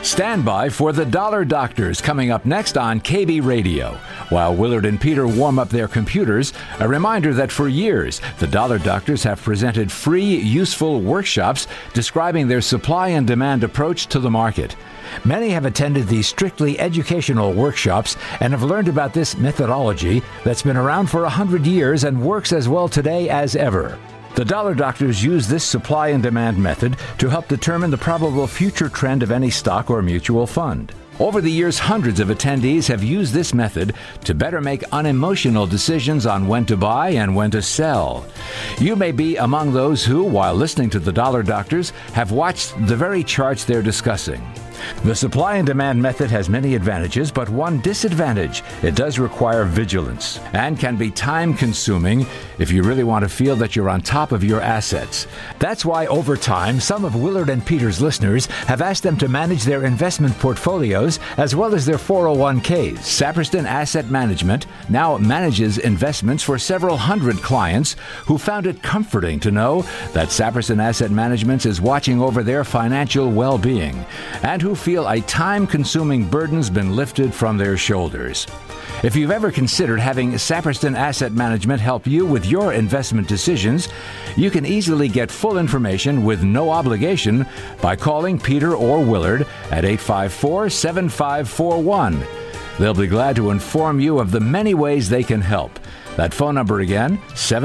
Stand by for the Dollar Doctors coming up next on KB Radio. While Willard and Peter warm up their computers, a reminder that for years, the Dollar Doctors have presented free, useful workshops describing their supply and demand approach to the market. Many have attended these strictly educational workshops and have learned about this methodology that's been around for 100 years and works as well today as ever. The Dollar Doctors use this supply and demand method to help determine the probable future trend of any stock or mutual fund. Over the years, hundreds of attendees have used this method to better make unemotional decisions on when to buy and when to sell. You may be among those who, while listening to the Dollar Doctors, have watched the very charts they're discussing. The supply and demand method has many advantages, but one disadvantage: it does require vigilance and can be time-consuming if you really want to feel that you're on top of your assets. That's why, over time, some of Willard and Peter's listeners have asked them to manage their investment portfolios as well as their 401ks. Saperston Asset Management now manages investments for several hundred clients who found it comforting to know that Saperston Asset Management is watching over their financial well-being, and who feel a time-consuming burden's been lifted from their shoulders. If you've ever considered having Saperston Asset Management help you with your investment decisions, you can easily get full information with no obligation by calling Peter or Willard at 854-7541. They'll be glad to inform you of the many ways they can help. That phone number again,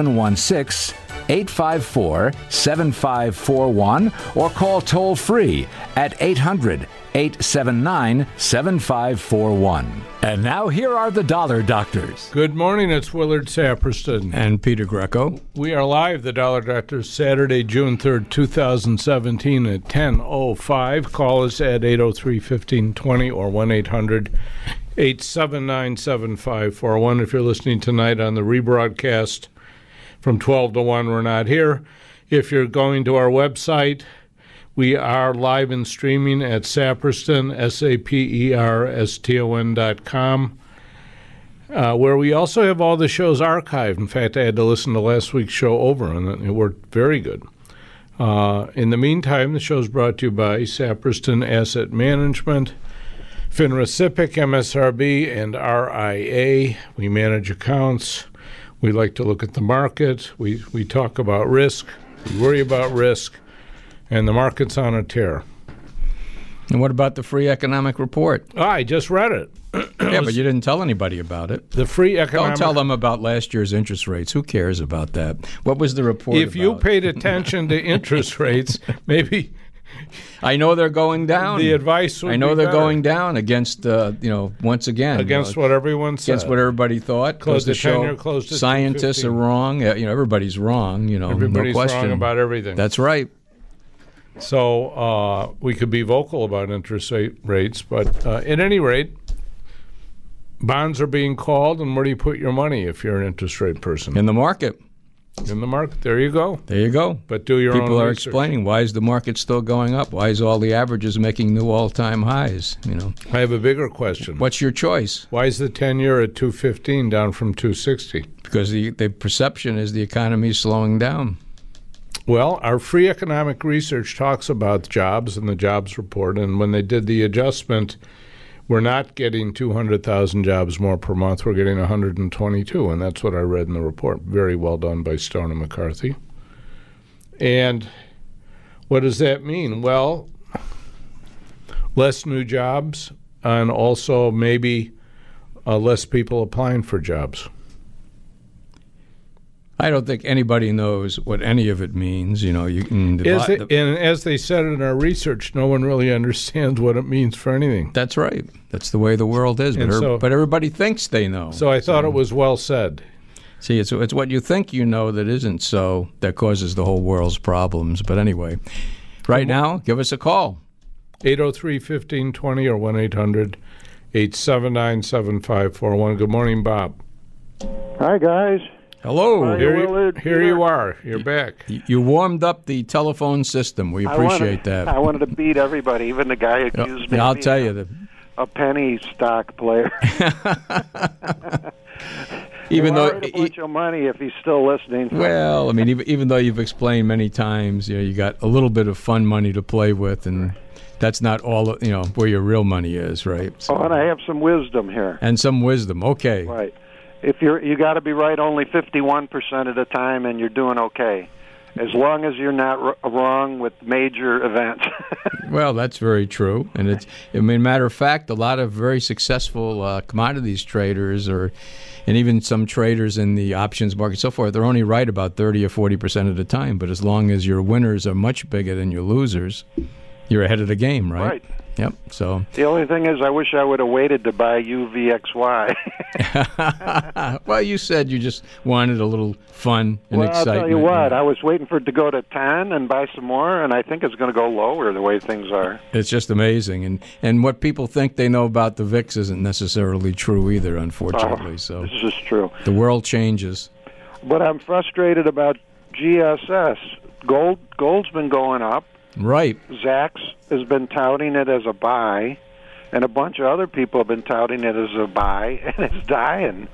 716-854-7541, or call toll-free at 800-879-7541. And now here are the Dollar Doctors. Good morning, it's Willard Saperston. And Peter Greco. We are live, the Dollar Doctors, Saturday, June 3rd, 2017 at 10:05. Call us at 803-1520 or 1-800-879-7541. If you're listening tonight on the rebroadcast from 12 to 1, we're not here. If you're going to our website, we are live and streaming at Saperston, SAPERSTON.com, where we also have all the shows archived. In fact, I had to listen to last week's show over, and it worked very good. In the meantime, the show is brought to you by Saperston Asset Management, FINRA SIPC, MSRB, and RIA. We manage accounts. We like to look at the market. We talk about risk. We worry about risk. And the market's on a tear. And what about the free economic report? Oh, I just read it. Yeah, but you didn't tell anybody about it. The free economic... Don't tell them about last year's interest rates. Who cares about that? What was the report If you paid attention to interest rates, maybe... I know they're going down. The advice would be I know they're better. Going down against, once again. Against what everyone said. Against what everybody thought. Close the to 10-year, close to scientists 215. are wrong. Everybody's wrong, Everybody's no question. wrong about everything. That's right. So we could be vocal about interest rates, but at any rate, bonds are being called, and where do you put your money if you're an interest rate person? In the market. In the market. There you go. There you go. But do your own People are research. explaining, why is the market still going up? Why is all the averages making new all-time highs? I have a bigger question. What's your choice? Why is the 10-year at 215 down from 260? Because the perception is the economy is slowing down. Well, our free economic research talks about jobs and the jobs report, and when they did the adjustment, we're not getting 200,000 jobs more per month. We're getting 122, and that's what I read in the report. Very well done by Stone and McCarthy. And what does that mean? Well, less new jobs, and also maybe less people applying for jobs. I don't think anybody knows what any of it means. You can And as they said in our research, no one really understands what it means for anything. That's right. That's the way the world is. But everybody thinks they know. So I thought it was well said. See, it's what you think you know that isn't so that causes the whole world's problems. But anyway, right now, give us a call. 803-1520 or 1-800-879-7541. Good morning, Bob. Hi, guys. Hello. Here you are. You're back. You warmed up the telephone system. We appreciate that. I wanted to beat everybody, even the guy who accused me I'll of tell being you. a penny stock player. even though a bunch of money if he's still listening. Well, I mean, even though you've explained many times, you got a little bit of fun money to play with, and that's not all where your real money is, right? So, and I have some wisdom here. And some wisdom, okay. Right. If you got to be right only 51% of the time, and you're doing okay, as long as you're not wrong with major events. Well, that's very true, and matter of fact, a lot of very successful commodities traders, and even some traders in the options market, so forth, they're only right about 30 or 40% of the time. But as long as your winners are much bigger than your losers, you're ahead of the game, right? Right. Yep. So the only thing is, I wish I would have waited to buy UVXY. Well, you said you just wanted a little fun and excitement. I'll tell you what, I was waiting for it to go to 10 and buy some more, and I think it's going to go lower the way things are. It's just amazing, and what people think they know about the VIX isn't necessarily true either, unfortunately. So this is true. The world changes. But I'm frustrated about GSS. Gold's been going up. Right. Zacks has been touting it as a buy, and a bunch of other people have been touting it as a buy, and it's dying.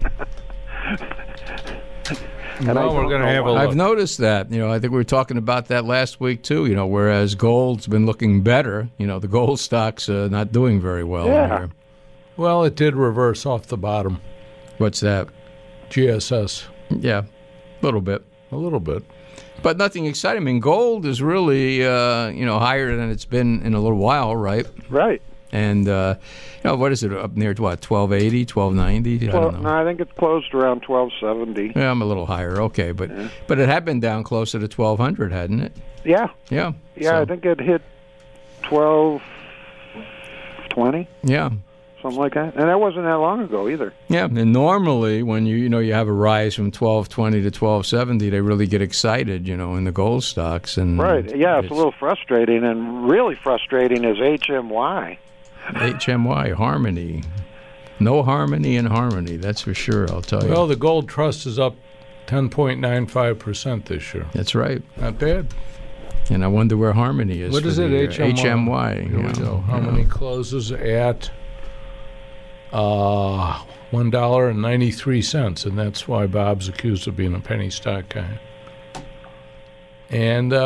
We're going to have a look. I've noticed that. I think we were talking about that last week too. Whereas gold's been looking better. The gold stocks not doing very well. Yeah. Well, it did reverse off the bottom. What's that? GSS. Yeah, a little bit. A little bit. But nothing exciting. I mean, gold is really, higher than it's been in a little while, right? Right. And, what is it, up near, what, 1280, 1290? I don't know. No, I think it's closed around 1270. Yeah, I'm a little higher, okay. But it had been down closer to 1200, hadn't it? Yeah. Yeah. Yeah, so. I think it hit 1220. Yeah. Something like that. And that wasn't that long ago either. Yeah, and normally when you have a rise from 1220 to 1270, they really get excited, in the gold stocks. And right. Yeah, it's a little frustrating, and really frustrating is HMY. HMY, Harmony. No harmony in Harmony, that's for sure, I'll tell you. Well, the Gold Trust is up 10.95% this year. That's right. Not bad. And I wonder where Harmony is. What is it, HMY? HMY. Here we go. Harmony closes at $1.93, and that's why Bob's accused of being a penny stock guy. And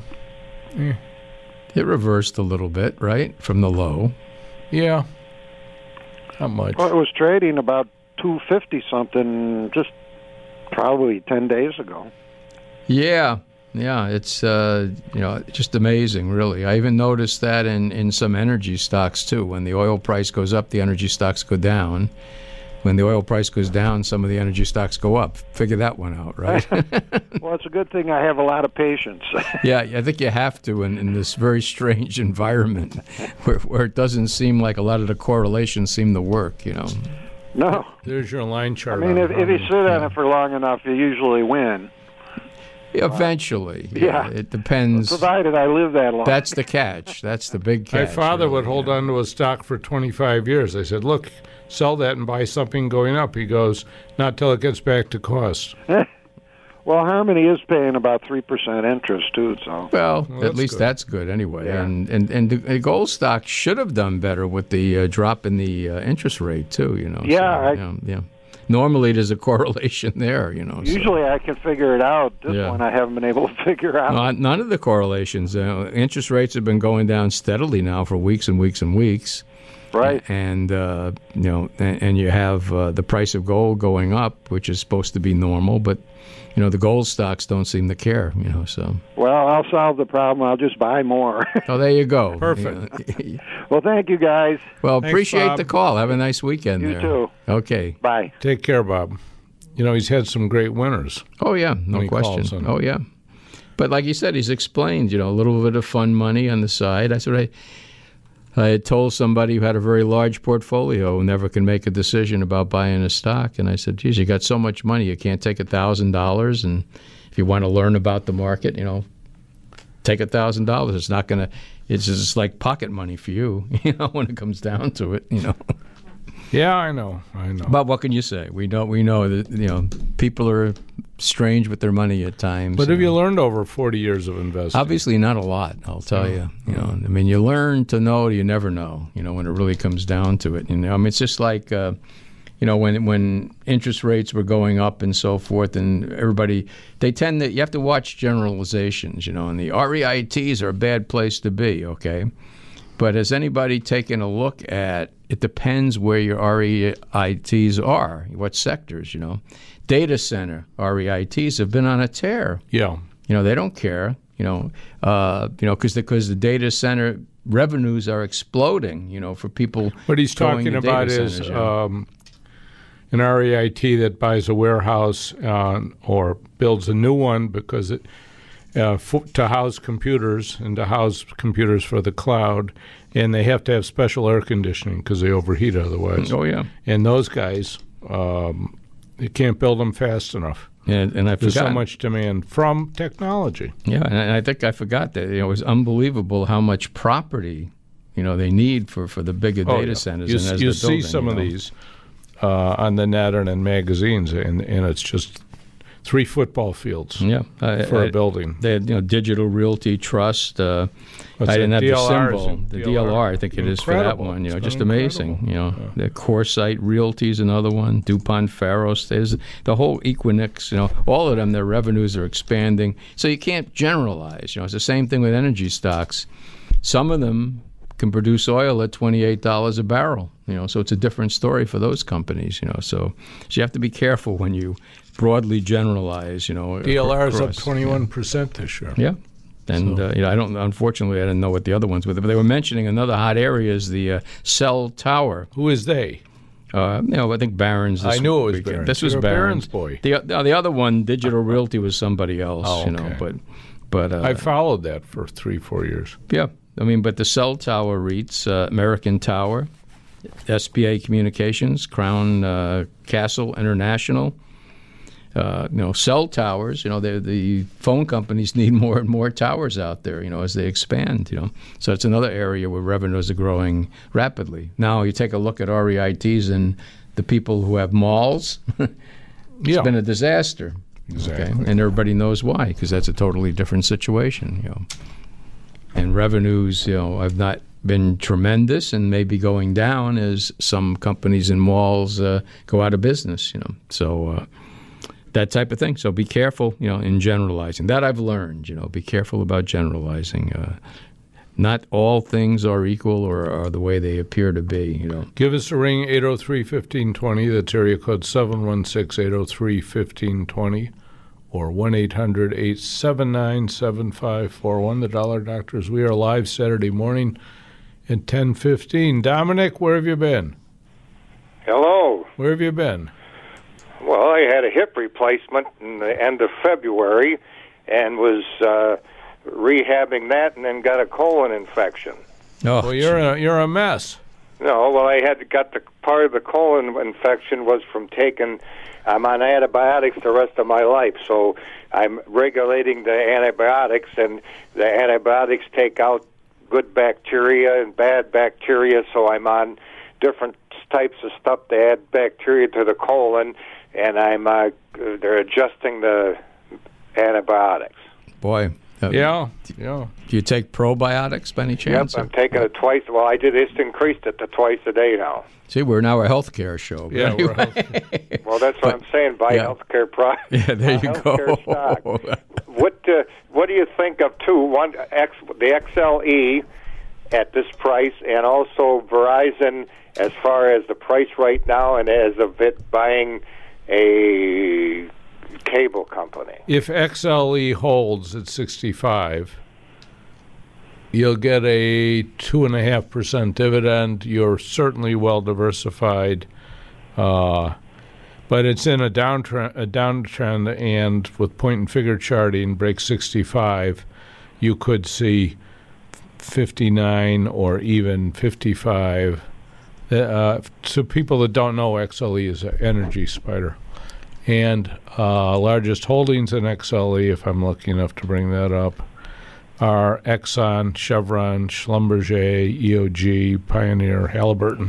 it reversed a little bit, right, from the low. Yeah, not much. Well, it was trading about 250 something just probably 10 days ago. Yeah, it's just amazing, really. I even noticed that in some energy stocks too. When the oil price goes up, the energy stocks go down. When the oil price goes down, some of the energy stocks go up. Figure that one out, right? Well, it's a good thing I have a lot of patience. Yeah, I think you have to in this very strange environment where it doesn't seem like a lot of the correlations seem to work, No. There's your line chart. I mean, if you sit on it for long enough, you usually win. Eventually. Yeah. It depends. Provided I live that long. That's the catch. That's the big catch. My father would really, hold on to a stock for 25 years. I said, look, sell that and buy something going up. He goes, not till it gets back to cost. Well, Harmony is paying about 3% interest, too. So Well, at that's least good. that's good anyway. Yeah. And the gold stock should have done better with the drop in the interest rate, too, Yeah, So, yeah. Normally, there's a correlation there, usually I can figure it out. This one I haven't been able to figure out. None of the correlations. Interest rates have been going down steadily now for weeks and weeks and weeks. Right. And and you have the price of gold going up, which is supposed to be normal, but the gold stocks don't seem to care. So. Well, I'll solve the problem. I'll just buy more. Oh, there you go. Perfect. Well, thank you, guys. Well, Thanks, appreciate Bob. the call. Have a nice weekend. You there. too. Okay. Bye. Take care, Bob. He's had some great winners. Oh yeah, no When he calls question. in. Oh yeah. But like you said, he's explained. A little bit of fun money on the side. That's what I had told somebody who had a very large portfolio who never can make a decision about buying a stock. And I said, geez, you got so much money, you can't take $1,000. And if you want to learn about the market, take $1,000. It's not going to, it's just like pocket money for you, when it comes down to it, Yeah, I know. But what can you say? We know that, people are strange with their money at times. But have you learned over 40 years of investing? Obviously not a lot, I'll tell you. I mean, you learn to know, you never know, when it really comes down to it. It's just like, when interest rates were going up and so forth, and everybody, you have to watch generalizations, and the REITs are a bad place to be, okay? But has anybody taken a look at, it depends where your REITs are, what sectors, Data center REITs have been on a tear. Yeah. They don't care, because the data center revenues are exploding, for people. What he's talking about is an REIT that buys a warehouse or builds a new one because it to house computers and to house computers for the cloud, and they have to have special air conditioning because they overheat otherwise. Oh, yeah. And those guys, you can't build them fast enough. And I forgot. There's so much demand from technology. Yeah, and I think I forgot that. It was unbelievable how much property, they need for the bigger data centers. You see some of these on the net and in magazines, and it's just 3 football fields for a building. They had, Digital Realty Trust. I didn't have the symbol. The DLR, I think it is for that one. Just amazing. The CoreSite Realty is another one. DuPont Pharos. There's the whole Equinix. All of them, their revenues are expanding. So you can't generalize. It's the same thing with energy stocks. Some of them can produce oil at $28 a barrel. So it's a different story for those companies. So you have to be careful when you broadly generalize. DLR is up 21% this year. Yeah. And unfortunately, I didn't know what the other ones were. But they were mentioning another hot area is the cell tower. Who is they? I think Barron's. I knew it was Barron's. This was You're Barron's. A Barron's boy. The other one, Digital Realty, was somebody else. Oh, okay. But I followed that for 3-4 years. Yeah, but the cell tower REITs, American Tower, SBA Communications, Crown Castle International. Cell towers, the phone companies need more and more towers out there, as they expand, So it's another area where revenues are growing rapidly. Now you take a look at REITs and the people who have malls, it's been a disaster. Exactly. Okay? And everybody knows why, because that's a totally different situation, And revenues, have not been tremendous and maybe going down as some companies in malls go out of business, So that type of thing. So be careful, in generalizing. That I've learned, be careful about generalizing. Not all things are equal or are the way they appear to be, Give us a ring, 803-1520. That's area code 716-803-1520 or 1-800-879-7541. The Dollar Doctors. We are live Saturday morning at 10:15. Dominic, where have you been? Hello. Where have you been? Well, I had a hip replacement in the end of February and was rehabbing that and then got a colon infection. Oh, well, you're a mess. No, well, I got the part of the colon infection was from I'm on antibiotics the rest of my life, so I'm regulating the antibiotics, and the antibiotics take out good bacteria and bad bacteria, so I'm on different types of stuff to add bacteria to the colon, and they're adjusting the antibiotics. Boy. Yeah. Do you take probiotics by any chance? Yep, I'm taking it twice. Well, I just increased it to twice a day now. See, we're now a healthcare show. Yeah, anyway. Well, that's what I'm saying. Buy healthcare products. Yeah, there you go. Stock. What do you think of the XLE at this price, and also Verizon as far as the price right now, and as of it buying a cable company? If XLE holds at 65, you'll get a 2.5% dividend. You're certainly well diversified, but it's in a downtrend, and with point and figure charting, break 65, you could see 59 or even 55. To people that don't know, XLE is an energy spider. And largest holdings in XLE, if I'm lucky enough to bring that up, are Exxon, Chevron, Schlumberger, EOG, Pioneer, Halliburton,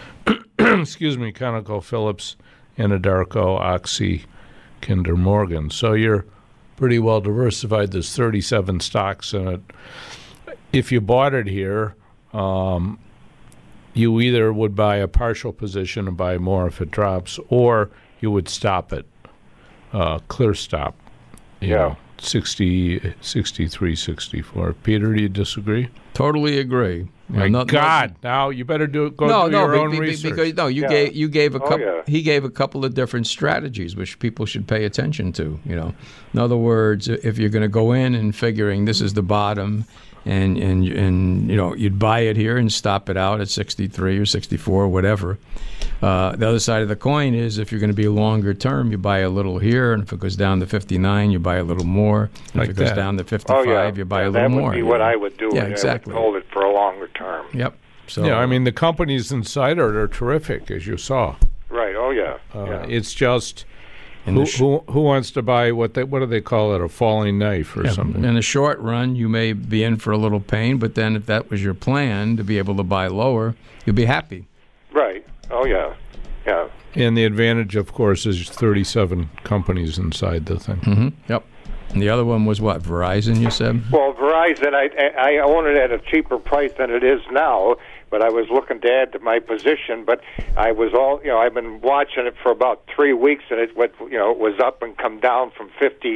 ConocoPhillips, Anadarko, Oxy, Kinder Morgan. So you're pretty well diversified. There's 37 stocks in it. If you bought it here, you either would buy a partial position and buy more if it drops, or you would stop it, clear stop. You know, 60, 63, 64. Peter, do you disagree? Totally agree. My God! Now you better do your own research. Because you gave a couple. He gave a couple of different strategies which people should pay attention to. You know, in other words, if you're going to go in and figuring this is the bottom, and you know you'd buy it here and stop it out at 63 or 64 or whatever. The other side of the coin is if you're going to be longer term, you buy a little here, and if it goes down to 59, you buy a little more. And if it goes down to 55, you buy a little more. That would be what I would do. Yeah, exactly. I would hold it for a longer term. Yep. So yeah, I mean the companies inside are terrific, as you saw. Right. Oh yeah. It's just who wants to buy what do they call it, a falling knife or something? In the short run, you may be in for a little pain, but then if that was your plan to be able to buy lower, you'll be happy. Right. Oh yeah. Yeah. And the advantage, of course, is 37 companies inside the thing. Mm-hmm. Yep. And the other one was what? Verizon, you said? Well, Verizon, I own it at a cheaper price than it is now, but I was looking to add to my position. But I was I've been watching it for about 3 weeks, and it was up and come down from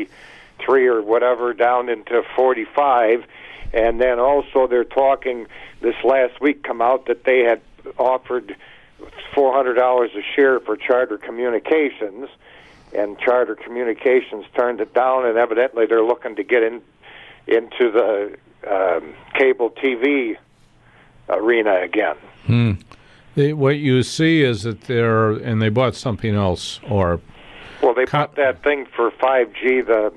53 or whatever down into 45. And then also they're talking this last week come out that they had offered $400 a share for Charter Communications, and Charter Communications turned it down, and evidently they're looking to get into the cable TV arena again. What you see is that they bought something else, or they bought that thing for 5G,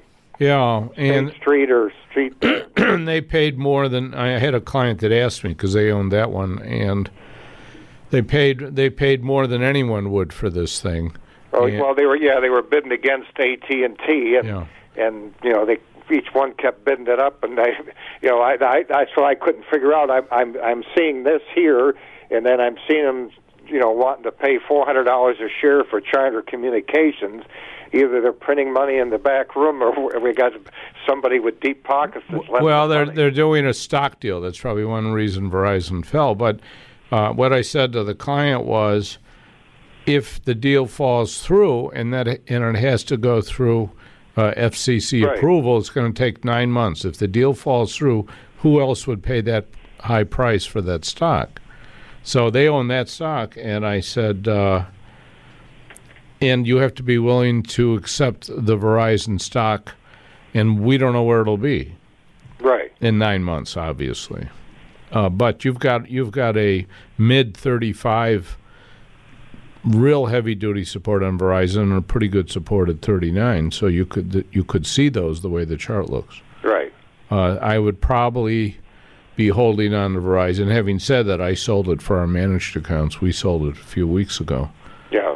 and Street or Street. They paid more than I had a client that asked me because they owned that one, and they paid more than anyone would for this thing. Oh, well, they were bidding against AT&T, and they each one kept bidding it up, and so I couldn't figure out. I'm seeing this here, and then I'm seeing them, wanting to pay $400 a share for Charter Communications. Either they're printing money in the back room, or we got somebody with deep pockets. They're doing a stock deal. That's probably one reason Verizon fell. But what I said to the client was, if the deal falls through and it has to go through FCC approval, it's going to take 9 months. If the deal falls through, who else would pay that high price for that stock? So they own that stock, and I said, and you have to be willing to accept the Verizon stock, and we don't know where it'll be. Right. In 9 months, obviously. But you've got a mid-35 real heavy-duty support on Verizon and a pretty good support at 39, so you could see those the way the chart looks. Right. I would probably be holding on to Verizon. Having said that, I sold it for our managed accounts. We sold it a few weeks ago. Yeah.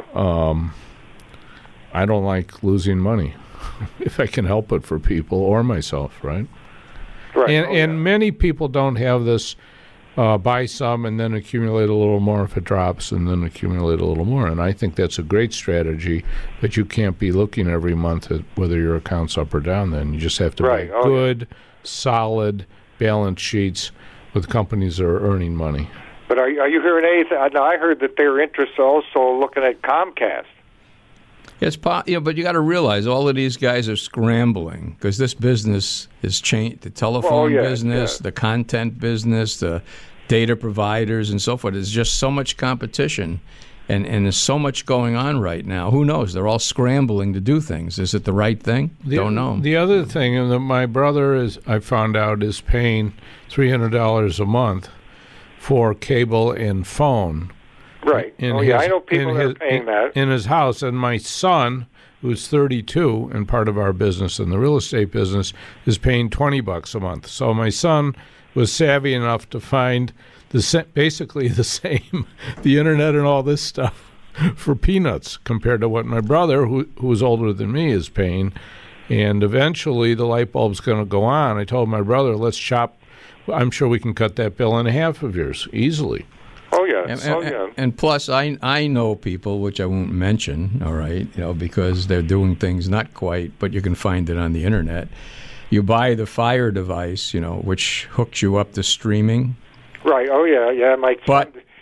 I don't like losing money if I can help it for people or myself, right? Right. And many people don't have this buy some and then accumulate a little more if it drops and then accumulate a little more. And I think that's a great strategy, but you can't be looking every month at whether your account's up or down then. You just have to buy good, solid balance sheets with companies that are earning money. But are you hearing anything? I heard that they're interested also looking at Comcast. It's but you got to realize all of these guys are scrambling because this business has changed. The telephone business, the content business, the data providers, and so forth. There's just so much competition, and there's so much going on right now. Who knows? They're all scrambling to do things. Is it the right thing? Don't know. The other thing that my brother I found out is paying $300 a month for cable and phone. Right. I know people that are paying that. In his house. And my son, who's 32 and part of our business in the real estate business, is paying $20 a month. So my son was savvy enough to find basically the same, the internet and all this stuff for peanuts compared to what my brother, who's older than me, is paying. And eventually the light bulb's going to go on. I told my brother, let's shop. I'm sure we can cut that bill in half of yours easily. Oh, yeah. And plus, I know people, which I won't mention, all right, because they're doing things not quite, but you can find it on the internet. You buy the Fire device, which hooks you up to streaming. Right. Oh, yeah. My son,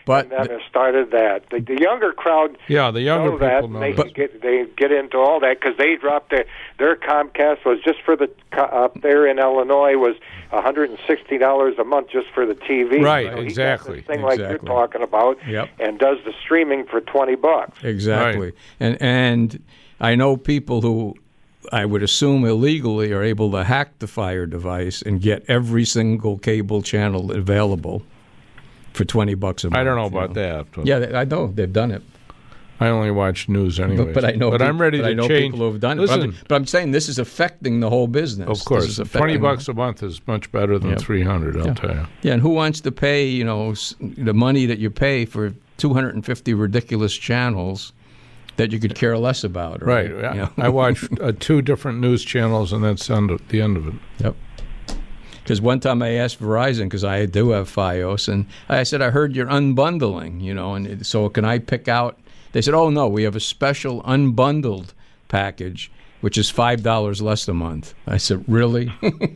But and then it started that. The younger crowd, yeah, the younger know that, people and know they get into all that because they dropped their Comcast was just for the up there in Illinois was $160 a month just for the TV. Right, so exactly. He got this thing like you're talking about, Yep. and does the streaming for $20. Exactly. Right. And I know people who I would assume illegally are able to hack the Fire device and get every single cable channel available for $20 a month. I don't know about that. But Yeah, I know they've done it. I only watch news anyway. But I know. But I'm ready to I know change. people who have done Listen, it. But I'm saying this is affecting the whole business. of course, $20 a month is much better than Yep. $300. I'll tell you. Yeah, and who wants to pay the money that you pay for 250 ridiculous channels that you could care less about? Right. I watch 2 different news channels, and that's the end of it. Yep. Because one time I asked Verizon, because I do have Fios, and I said, I heard you're unbundling, and so can I pick out? They said, oh, no, we have a special unbundled package, which is $5 less a month. I said, really?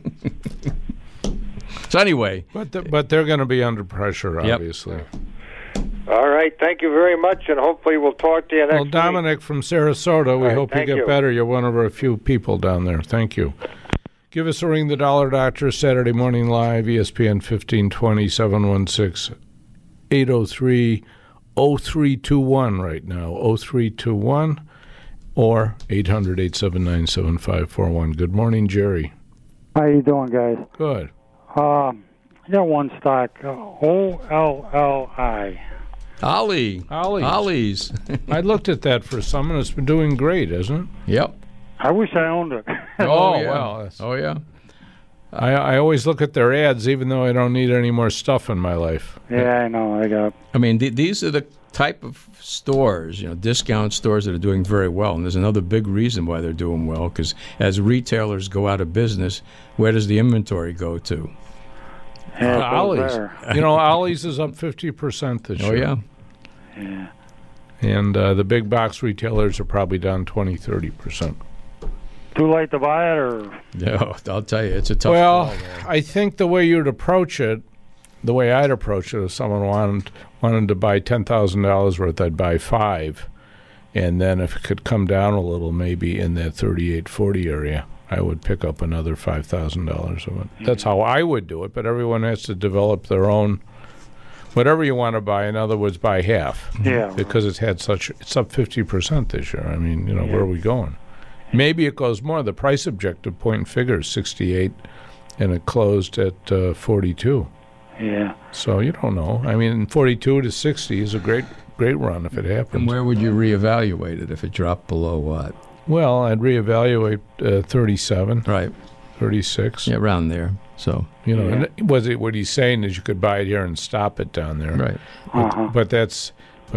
So anyway. But they're going to be under pressure, obviously. Yep. All right. Thank you very much, and hopefully we'll talk to you next Well, Dominic from Sarasota, we hope you thank get you. better. You're one of our few people down there. Thank you. Give us a ring, The Dollar Doctor, Saturday morning live, ESPN 1520, 716-803-0321 right now, 0321 or 800-879-7541. Good morning, Jerry. How you doing, guys? Good. I got one stock, OLLI. Ollie's. I looked at that for some, and it's been doing great, isn't it? Yep. I wish I owned it. Oh, yeah. well. Oh, yeah. I always look at their ads, even though I don't need any more stuff in my life. Yeah, I know. I got. I mean, these are the type of stores, discount stores that are doing very well. And there's another big reason why they're doing well, because as retailers go out of business, where does the inventory go to? Yeah, Ollie's. Ollie's is up 50% this year. Oh, yeah. Yeah. And the big box retailers are probably down 20-30%. Too late to buy it, or No, I'll tell you, it's a tough Well, call there. I think the way you'd approach it, the way I'd approach it, if someone wanted to buy $10,000 worth, I'd buy 5. And then if it could come down a little, maybe in that 38-40 area, I would pick up another $5,000 of it. That's how I would do it, but everyone has to develop their own. Whatever you want to buy, in other words, buy half. Yeah. Because it's up 50% this year. I mean, where are we going? Maybe it goes more. The price objective point and figure is 68, and it closed at 42. yeah. So you don't know. I mean, 42 to 60 is a great run if it And happens. where would you reevaluate it if it dropped below what? Well, I'd reevaluate 37, Right. 36. Yeah, around there. So, And what he's saying is you could buy it here and stop it down there. right. But that's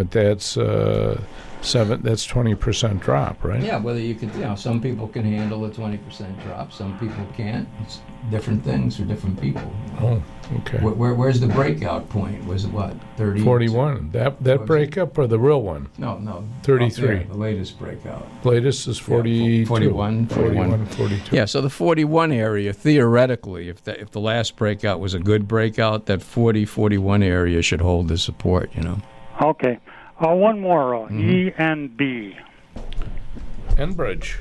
20% drop, right? Yeah, whether you could, some people can handle a 20% drop, some people can't. It's different things for different people. Oh, okay. Where's the breakout point? Was it what, 30? 41. That breakup or the real one? No. 33. Up there, the latest breakout. Latest is 42. 41. 42. Yeah, so the 41 area, theoretically, if the last breakout was a good breakout, that 40-41 area should hold the support, Okay. One more. ENB. Enbridge.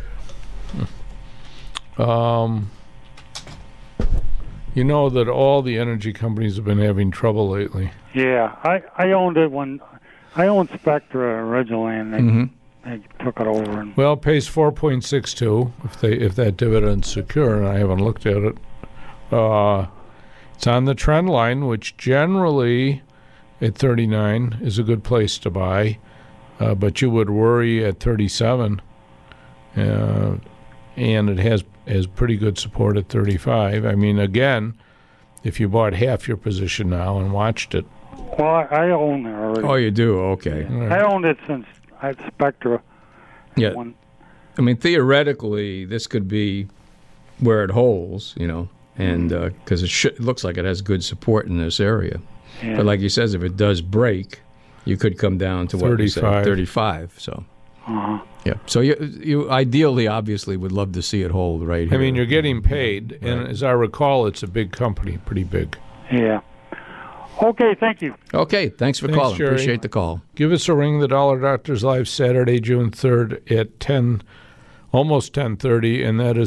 You know that all the energy companies have been having trouble lately. Yeah, I owned it when I owned Spectra originally, and they took it over. And Well, it pays 4.62 if that dividend's secure, and I haven't looked at it. It's on the trend line, which generally at 39 is a good place to buy, but you would worry at 37, and it has pretty good support at 35. I mean, again, if you bought half your position now and watched it. well, I own it already. Oh, you do? Okay. I owned it since I had Spectra. Yeah. When, I mean, theoretically, this could be where it holds, and because it looks like it has good support in this area. yeah. But like he says, if it does break, you could come down to what you said, 35. So, yeah. So you ideally, obviously, would love to see it hold right here. I mean, you're getting paid, and as I recall, it's a big company, pretty big. Yeah. Okay, thank you. Okay, thanks for Thanks, calling. Jerry. Appreciate the call. Give us a ring. The Dollar Doctors live Saturday, June 3rd at 10, almost 10:30, and that is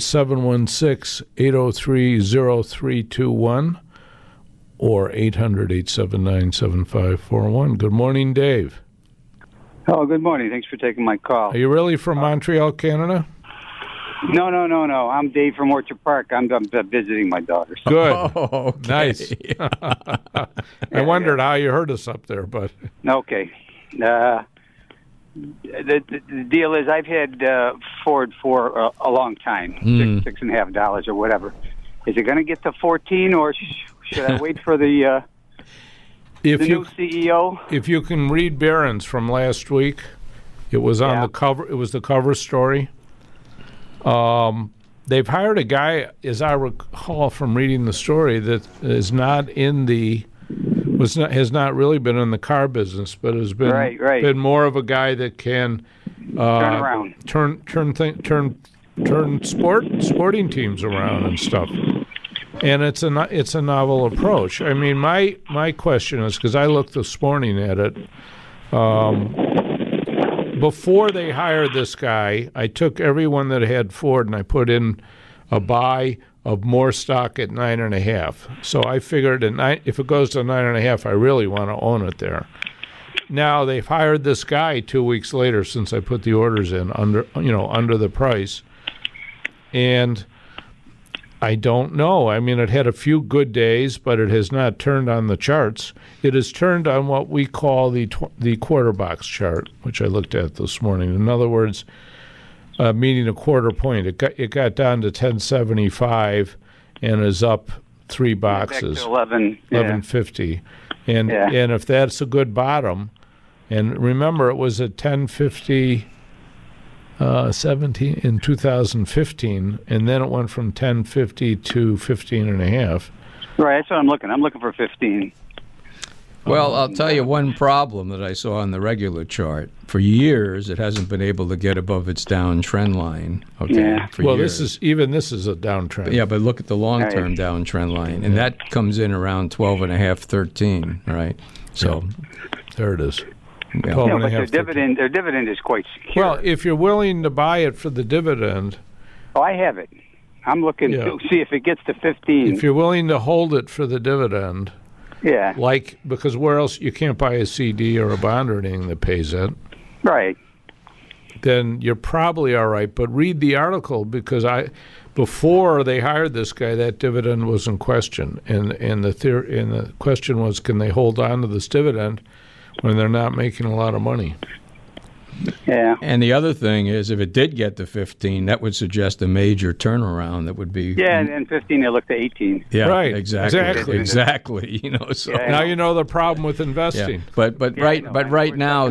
716-803-0321 or 800-879-7541. Good morning, Dave. Oh, good morning. Thanks for taking my call. Are you really from Montreal, Canada? No. I'm Dave from Orchard Park. I'm visiting my daughter. So. Good. Oh, okay. Nice. I wondered how you heard us up there, but Okay. The deal is I've had Ford for a long time, $6.50 or whatever. Is it going to get to 14, or should I wait for the new CEO? If you can read Barron's from last week, it was on the cover. It was the cover story. They've hired a guy, as I recall from reading the story, that is not in has not really been in the car business, but has been been more of a guy that can turn around, turn sporting teams around and stuff. And it's a novel approach. I mean, my question is, because I looked this morning at it. Before they hired this guy, I took everyone that had Ford and I put in a buy of more stock at 9.5. So I figured if it goes to 9.5, I really want to own it there. Now they've hired this guy 2 weeks later since I put the orders in under the price, and I don't know. I mean, it had a few good days, but it has not turned on the charts. It has turned on what we call the quarter box chart, which I looked at this morning. In other words, meaning a quarter point. It got down to 1075 and is up 3 boxes. Back to 1150. And if that's a good bottom, and remember it was at 1050. 17 in 2015, and then it went from 1050 to 15.5. Right, that's what I'm looking. I'm looking for 15. Well, I'll tell you one problem that I saw on the regular chart. For years, it hasn't been able to get above its downtrend line. Okay. Yeah. For Well, years. this is a downtrend. Yeah, but look at the long-term downtrend line, and that comes in around 12.5, 13, right? So there it is. Yeah. 12 But their dividend is quite secure. Well, if you're willing to buy it for the dividend, I have it. I'm looking to see if it gets to 15. if you're willing to hold it for the dividend, because where else you can't buy a CD or a bond or anything that pays it, right? Then you're probably all right. But read the article, because before they hired this guy, that dividend was in question, and the question was, can they hold on to this dividend when they're not making a lot of money? Yeah. And the other thing is, if it did get to 15, that would suggest a major turnaround. That would be and 15 they look to 18. Yeah, right. Exactly. So now you know the problem with investing. Yeah. But right now,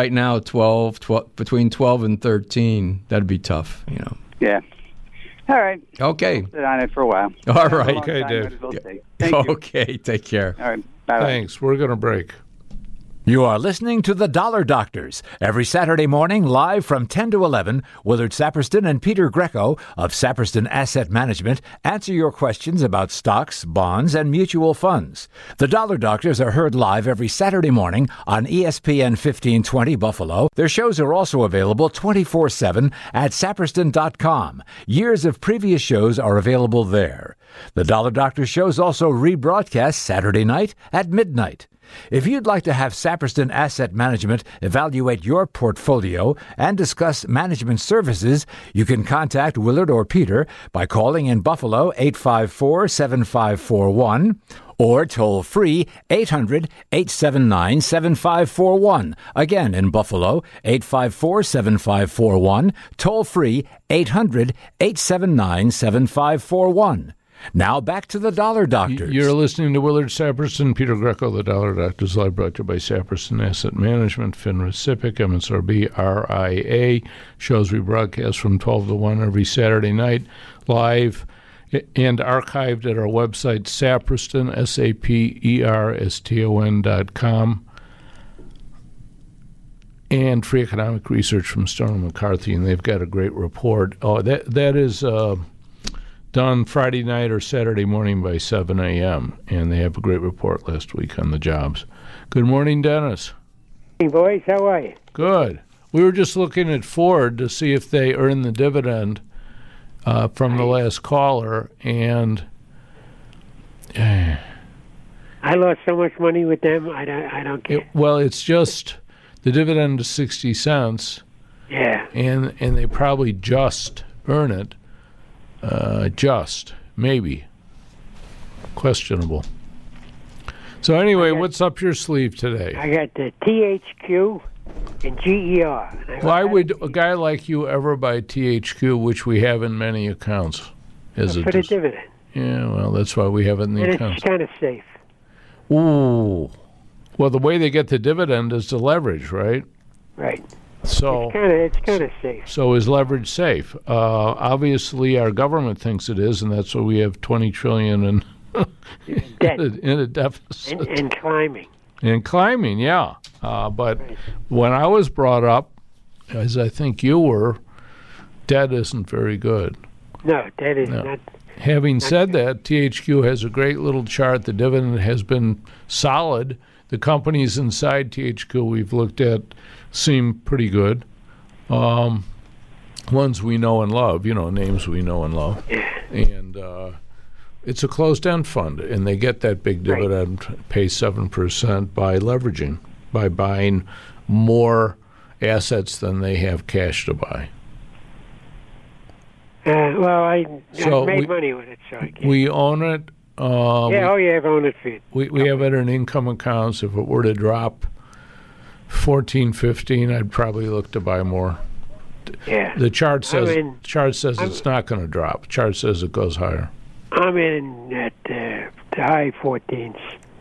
12, between 12 and 13, that'd be tough. Yeah. All right. Okay. I'll sit on it for a while. All right. Okay, Dave. Thank you. Okay. Take care. All right. Bye. Thanks. We're going to break. You are listening to The Dollar Doctors. Every Saturday morning, live from 10 to 11, Willard Saperston and Peter Greco of Saperston Asset Management answer your questions about stocks, bonds, and mutual funds. The Dollar Doctors are heard live every Saturday morning on ESPN 1520 Buffalo. Their shows are also available 24/7 at saperston.com. Years of previous shows are available there. The Dollar Doctors shows also rebroadcast Saturday night at midnight. If you'd like to have Saperston Asset Management evaluate your portfolio and discuss management services, you can contact Willard or Peter by calling in Buffalo 854-7541 or toll-free 800-879-7541. Again, in Buffalo, 854-7541, toll-free 800-879-7541. Now back to the Dollar Doctors. You're listening to Willard Saperston, Peter Greco, the Dollar Doctors, live brought to you by Saperston Asset Management, FINRA SIPC, MSRB, RIA. Shows we broadcast from 12 to 1 every Saturday night, live and archived at our website, Saperston, SAPERSTON.com. And free economic research from Stone & McCarthy, and they've got a great report. Oh, that is... done Friday night or Saturday morning by 7 a.m., and they have a great report last week on the jobs. Good morning, Dennis. Hey, boys. How are you? Good. We were just looking at Ford to see if they earned the dividend from the last caller, and I lost so much money with them. I don't care. Well, it's just the dividend is 60 cents. Yeah. And they probably just earn it. Just maybe questionable. So anyway, what's up your sleeve today? I got the THQ and GER. Why would a guy like you ever buy THQ, which we have in many accounts? For the dividend. Yeah, well, that's why we have it in the accounts. It's kind of safe. Ooh. Well, the way they get the dividend is to leverage, right? Right. So it's kind of safe. So is leverage safe? Obviously, our government thinks it is, and that's why we have $20 trillion in debt in a deficit and climbing. And climbing, yeah. But when I was brought up, as I think you were, debt isn't very good. No, debt is not. Having said that, THQ has a great little chart. The dividend has been solid. The companies inside THQ we've looked at seem pretty good. Ones we know and love, names we know and love. And it's a closed-end fund, and they get that big dividend, pay 7% by leveraging, by buying more assets than they have cash to buy. Well, I made money with it, so I can't. We own it. I've owned it for you. We have it in income accounts. If it were to drop 14, 15, I'd probably look to buy more. Yeah. The chart says it's not going to drop. The chart says it goes higher. I'm in at the high 14s.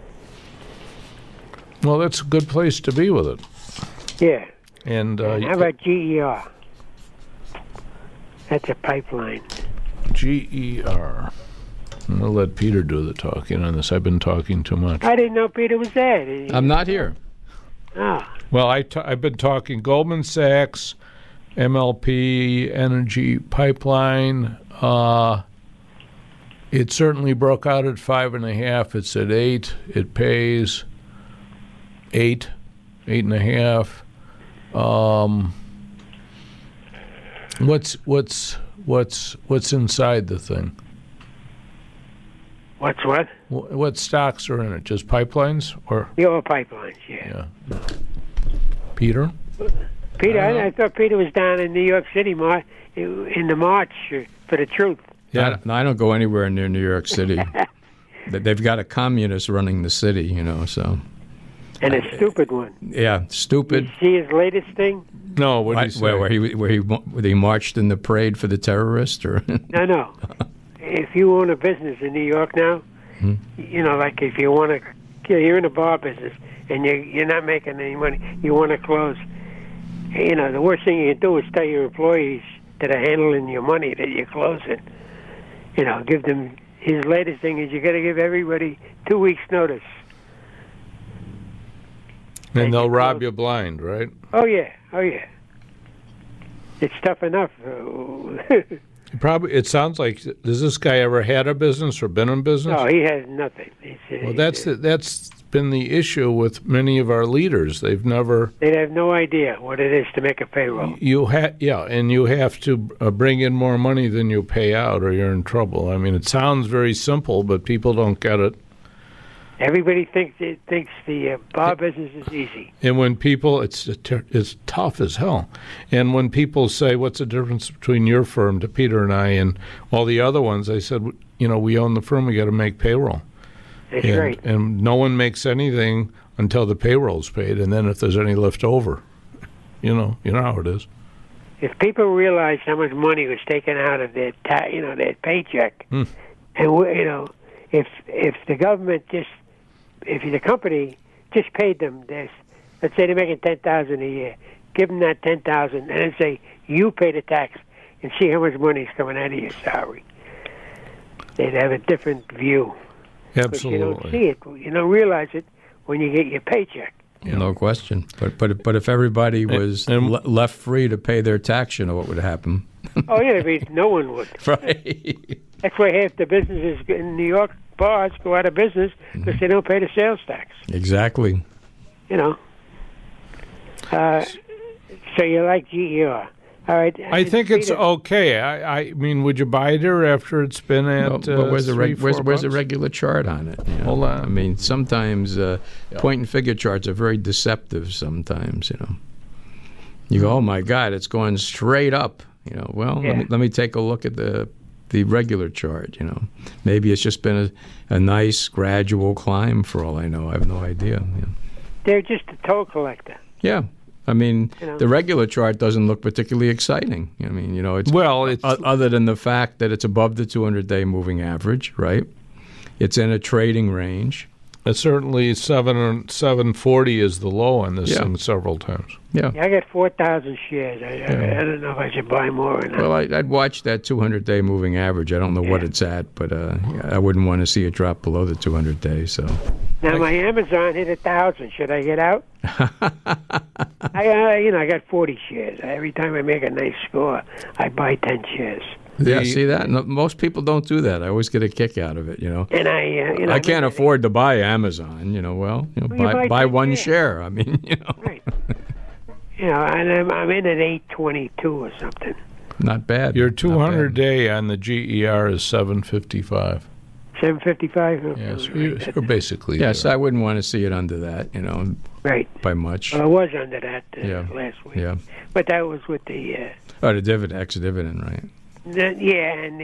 Well, that's a good place to be with it. Yeah. And how about GER? That's a pipeline. GER. I'm going to let Peter do the talking on this. I've been talking too much. I didn't know Peter was there. I'm not here. Oh. Well, I've been talking Goldman Sachs, MLP, Energy Pipeline. It certainly broke out at 5.5. It's at 8. It pays 8, 8.5. What's inside the thing? What's what? What stocks are in it? Just pipelines, or? Your pipelines, yeah. Peter? I thought Peter was down in New York City in the march for the truth. Yeah, I don't go anywhere near New York City. They've got a communist running the city, so. And a stupid one. Yeah, stupid. Did you see his latest thing? No, what did he say? Where he marched in the parade for the terrorist, or? No. If you own a business in New York now, like if you want to, you're in a bar business and you're not making any money, you want to close. The worst thing you can do is tell your employees that are handling your money that you're closing. Give them. His latest thing is you got to give everybody 2 weeks' notice. And they'll rob you blind, right? Oh yeah. It's tough enough. It sounds like, has this guy ever had a business or been in business? No, he has nothing. Well, that's been the issue with many of our leaders. They have no idea what it is to make a payroll. And you have to bring in more money than you pay out, or you're in trouble. I mean, it sounds very simple, but people don't get it. Everybody thinks the bar business is easy. And when people, it's tough as hell. And when people say, what's the difference between your firm, to Peter and I, and all the other ones, I said, we own the firm, we got to make payroll. That's right. And no one makes anything until the payroll's paid, and then if there's any left over, you know how it is. If people realize how much money was taken out of their paycheck, and if the government if the company just paid them this, let's say they're making $10,000 a year, give them that $10,000, and then say you pay the tax, and see how much money is coming out of your salary. They'd have a different view. Absolutely. But you don't see it. You don't realize it when you get your paycheck. Yeah. No question. But if everybody was left free to pay their tax, what would happen? Oh yeah, no one would. Right. That's why half the businesses in New York bars go out of business because they don't pay the sales tax. Exactly. You know. So you like GER. All right. I think it's okay. I mean, would you buy it after it's been at but where's $3-4? the regular chart on it? You know? Hold on. I mean, sometimes point and figure charts are very deceptive sometimes, you know. You go, oh, my God, it's going straight up. You know, well, let me take a look at the regular chart, you know. Maybe it's just been a nice gradual climb for all I know. I have no idea. Yeah. They're just a toll collector. Yeah. I mean, the regular chart doesn't look particularly exciting. I mean, you know, it's other than the fact that it's above the 200-day moving average, right? It's in a trading range. It's certainly 740 is the low on this thing several times. Yeah. I got 4,000 shares. I don't know if I should buy more or not. Well, I'd watch that 200-day moving average. I don't know what it's at, but I wouldn't want to see it drop below the 200-day. So now my Amazon hit 1,000. Should I get out? I got 40 shares. Every time I make a nice score, I buy 10 shares. Yeah, see that? No, most people don't do that. I always get a kick out of it, you know. And I can't afford to buy Amazon, you know. Well, buy one share. I mean, you know. Right. You know, and I'm in at 822 or something. Not bad. Your 200-day on the GER is 755. 755. Yes, you're basically. Yes, I wouldn't want to see it under that, you know. Right. By much. Well, I was under that last week. Yeah. But that was with the. The dividend, ex-dividend, right? And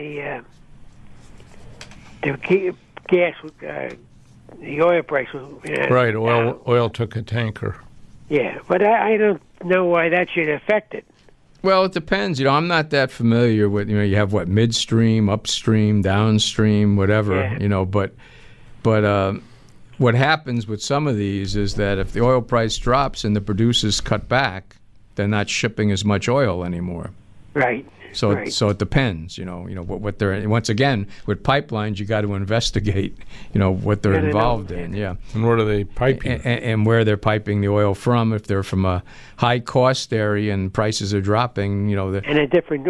the gas, the oil price was right. Oil took a tanker. Yeah, but I don't know why that should affect it. Well, it depends. You know, I'm not that familiar with. You know, you have midstream, upstream, downstream, whatever. Yeah. You know, but what happens with some of these is that if the oil price drops and the producers cut back, they're not shipping as much oil anymore. Right. So it depends, you know what they're. Once again, with pipelines, you got to investigate, you know, what they're involved in. Yeah. And what are they piping? And where they're piping the oil from. If they're from a high cost area and prices are dropping, you know. And the different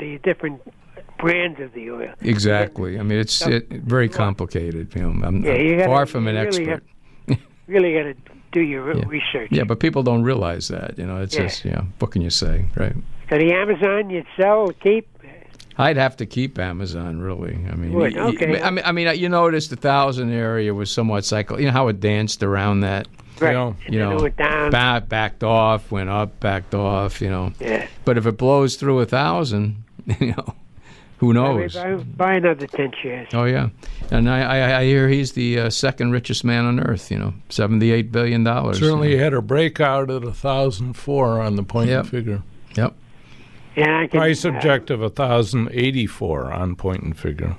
brands of the oil. Exactly. I mean, it's very complicated. You know, I'm far from an expert. Really got to do your research. Yeah, but people don't realize that. You know, it's just what can you say, right? So the Amazon you'd sell or keep? I'd have to keep Amazon, really. I mean, okay. I mean, you noticed the 1,000 area was somewhat cyclical. You know how it danced around that. Right. You know, went down. Backed off, went up, backed off. You know. Yeah. But if it blows through 1,000, you know, who knows? Buy another 10 shares. Oh yeah, and I hear he's the second richest man on earth. You know, $78 billion. Certainly had a breakout at 1,004 on the point and figure. Yep. Yeah, price objective 1,084 on point and figure.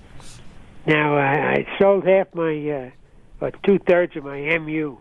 Now I sold half my, 2/3 of my MU.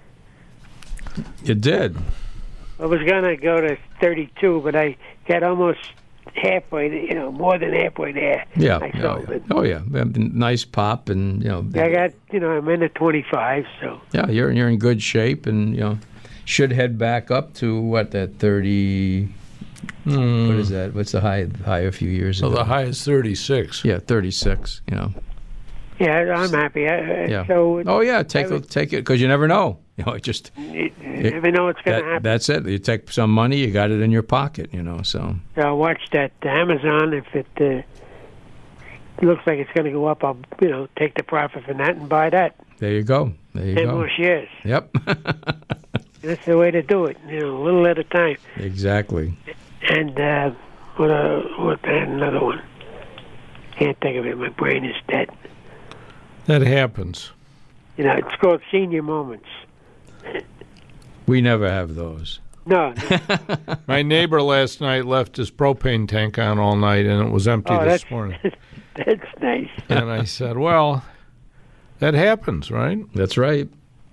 You did. I was gonna go to 32, but I got almost halfway. You know, more than halfway there. Yeah. I sold it. Oh yeah, nice pop, and you know. I got I'm in at 25, so. Yeah, you're in good shape, and you know, should head back up to that 30. What is that? What's the high a few years ago? Well, the high is 36. Yeah, 36. You know. Yeah, I'm happy. Yeah. So take it because you never know. You know, you never know what's going to happen. That's it. You take some money, you got it in your pocket. You know, so. I'll watch that Amazon. If it looks like it's going to go up, I'll take the profit from that and buy that. There you go. 10 more shares. Yep. That's the way to do it. A little at a time. Exactly. And another one? Can't think of it. My brain is dead. That happens. It's called Senior Moments. We never have those. No. My neighbor last night left his propane tank on all night, and it was empty this morning. That's nice. And I said, well, that happens, right? That's right.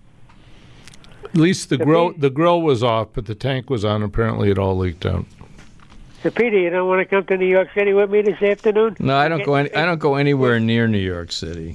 At least the grill was off, but the tank was on. Apparently, it all leaked out. So, Peter, you don't want to come to New York City with me this afternoon? No, I don't go. I don't go anywhere near New York City.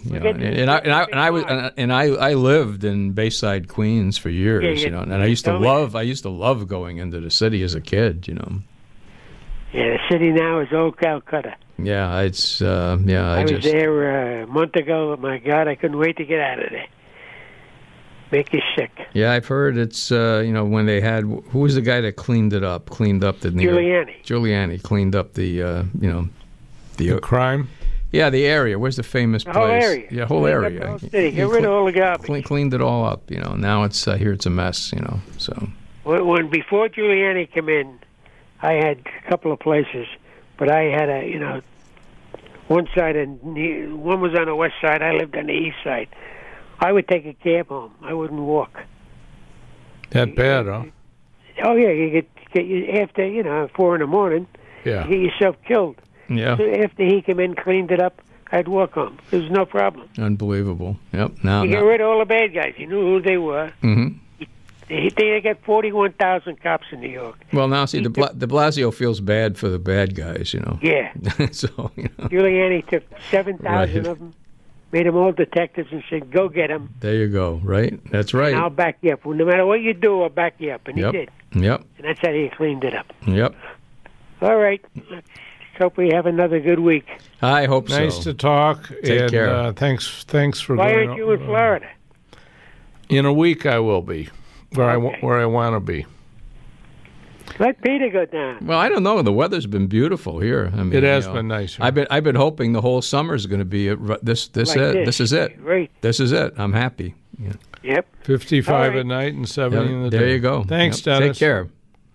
I lived in Bayside, Queens for years. And I used to love going into the city as a kid. Yeah, the city now is old Calcutta. Yeah, it's I was there a month ago. My God, I couldn't wait to get out of there. Make you sick. Yeah, I've heard it's when they had, who was the guy that cleaned up the Giuliani cleaned up the crime. Yeah, the area. Where's the famous place? Whole area. Yeah, whole area. The whole city. Get rid of all the garbage. Cleaned it all up. Now it's here. It's a mess. So when before Giuliani came in, I had a couple of places, but I had one side and one was on the west side. I lived on the east side. I would take a cab home. I wouldn't walk. That bad, huh? Oh yeah, you get after 4 a.m. Yeah, you get yourself killed. Yeah. So after he came in, cleaned it up, I'd walk home. There was no problem. Unbelievable. Yep. Now you get rid of all the bad guys. You knew who they were. Mm-hmm. They got 41,000 cops in New York. Well, now see, de Blasio feels bad for the bad guys. Yeah. So Giuliani took 7,000 of them. Made them all detectives and said, "Go get them." There you go. Right. That's right. And I'll back you up. Well, no matter what you do, I'll back you up. And he did. Yep. And that's how he cleaned it up. Yep. All right. Let's hope we have another good week. I hope so. Nice to talk. Take care. Thanks for. Why aren't you in Florida? In a week, I will be where I want to be. Let Peter go down. Well, I don't know. The weather's been beautiful here. I mean, it has been nice. I've been hoping the whole summer is going to be this. This is it. Great. This is it. I'm happy. Yeah. Yep. 55 at night and 70 in the day. There you go. Thanks, Dennis. Take care.